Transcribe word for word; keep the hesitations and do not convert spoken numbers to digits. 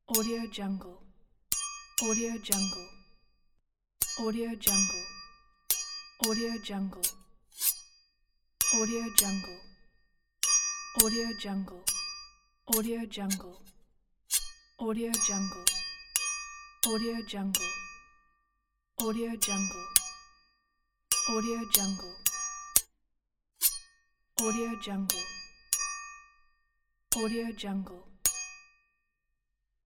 Audio Jungle. Audio Jungle. Audio Jungle. Audio Jungle. Audio Jungle. Audio Jungle. Audio Jungle. Audio Jungle. Audio Jungle. Audio Jungle. Audio Jungle. Audio Jungle. Audio Jungle.